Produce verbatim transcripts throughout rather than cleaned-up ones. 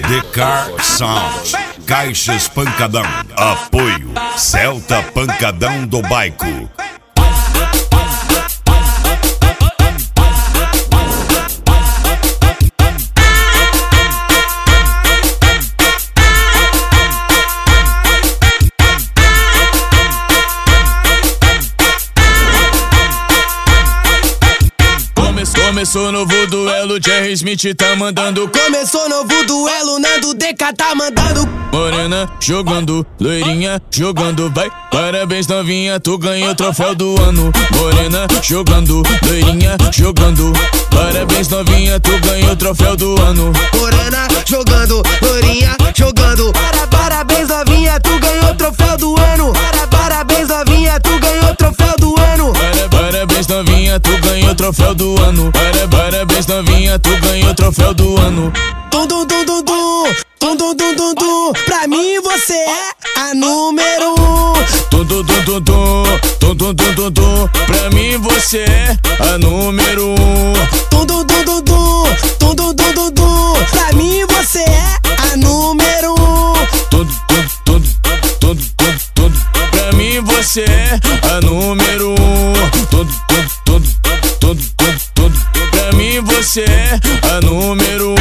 The Car Sound, Caixas Pancadão, apoio Celta Pancadão do Baico. Começou novo duelo, Jerry Smith tá mandando. Começou novo duelo, Nando D K tá mandando. Morena jogando, loirinha jogando, vai. Parabéns novinha, tu ganhou o troféu do ano. Morena jogando, loirinha jogando. Parabéns novinha, tu ganhou o troféu do ano. Morena jogando, loirinha jogando. Para, parabéns novinha, tu ganhou o troféu do ano. Para, parabéns novinha, tu ganhou o troféu do ano. Para, parabéns novinha, tu ganhou o troféu do ano. Para, parabéns novinha, tu ganhou o troféu do ano. Tum tum tum tum tum, tum tum tum tum tum. Pra mim você é a número um. Tum tum tum tum tum, tum tum tum tum tum. Pra mim você é a número um. Tum tum tum tum tum, tum tum tum tum tum. Pra mim você é a número um. Tum tum tum tum tum tum. Pra mim você é a número um. Tum tum tum tum tum tum. Pra mim você é a número um.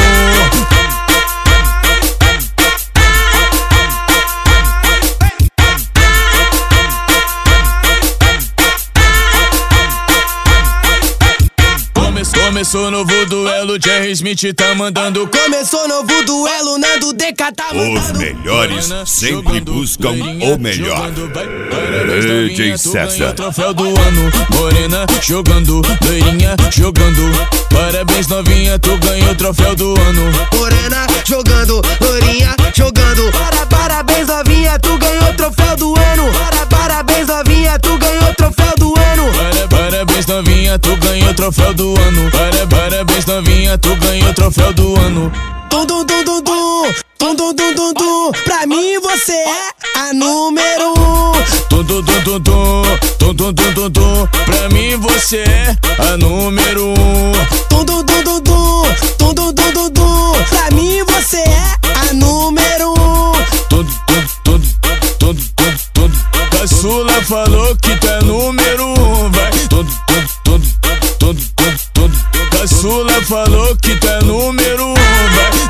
Começou novo duelo, Jerry Smith tá mandando. Começou novo duelo, Nando D K tá mandando. Os melhores sempre buscam o melhor. D J César. Troféu do ano. Morena jogando, loirinha jogando. Parabéns novinha, tu ganhou o troféu do ano. Morena jogando, loirinha jogando. Para, parabéns novinha, tu ganhou o troféu do ano. Para, parabéns novinha, tu ganhou o troféu do ano. Para, parabéns novinha, tu ganhou o troféu do ano. Para, parabéns novinha, tu ganhou o troféu do ano. Tum tum tum tum tum, tum tum tum tum tum. Pra mim você é a número um. Tum tum tum tum tum, tum tum tum tum tum. Pra mim você é a número um. Tum tum tum tum tum, tum tum tum tum tum. Pra mim você é a número um. Tum tum tum tum tum tum. Caçula falou que tá número um, vai. Tum tum tum tum tum tum. Caçula falou que tá número um, vai.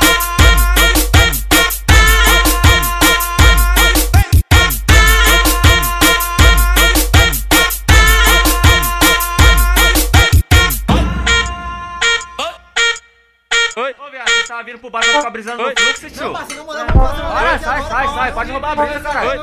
Oi? Ô, viado, você tava vindo pro bar pra ficar brisando no fluxo, tio? Não, parceiro, não, não, não, não, não, sai, sai, sai, pode roubar a brisa, caralho.